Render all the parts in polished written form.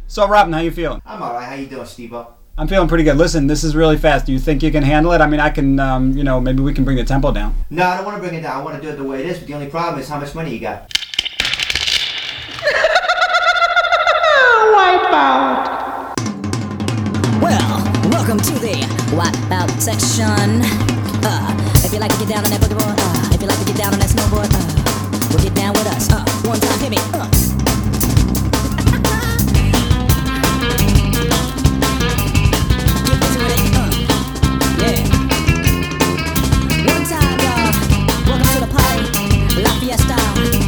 So, Robin, how you feeling? I'm alright. How you doing, Steve-O? I'm feeling pretty good. Listen, this is really fast. Do you think you can handle it? I mean, I can, maybe we can bring the tempo down. No, I don't want to bring it down. I want to do it the way it is. But the only problem is how much money you got. Wipeout. Well, welcome to the Wipeout section. If you like to get down on that boogie board, if you like to get down on that snowboard, well, get down with us. One time, hit me. Get busy with it. Yeah. One time, y'all. Welcome to the party, La Fiesta.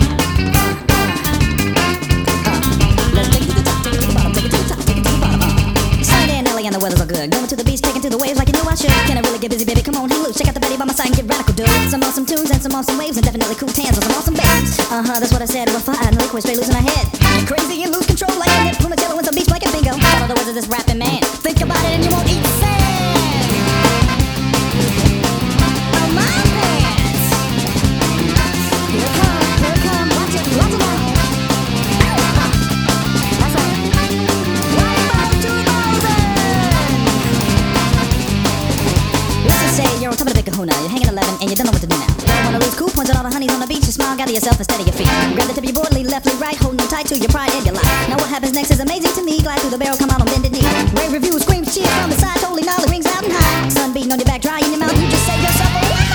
Let's take it to the top, take it to the bottom, take it to the top, take it to the bottom. Sunny and Nelly and the weather's all good. Going to the beach, taking to the waves like you knew I should. Can I really get busy, baby? Come on, hang loose. Check out the Betty by my side and get radical, dude. Some awesome tunes and some awesome waves and definitely cool tans and some awesome babes. That's what I said. We're fine, liquid, straight losing our head. Get crazy and lose control like a nip, Flumicello and some beach like a bingo. Follow the words of this rapping man. Think about it and you won't eat sand. Oh, my pants. Here it come, watch it now. That's right. Wipeout 2000. Let's just say you're on top of the big kahuna. You're hanging 11 and you don't know what to do now. Don't wanna lose cool points on all the honeys on the beach. You smile, gather yourself and steady your feet. Grab the tip of your board, lead left, lead right, holding on tight to your pride and your life. Now what happens next is amazing to me. Glide through the barrel, come out on bended knee. Rave reviews, screams, cheers from the side, totally gnarly, rings out and high. Sun beating on your back, dry in your mouth. You just say to yourself, oh, wow.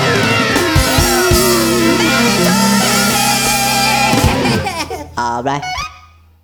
All right.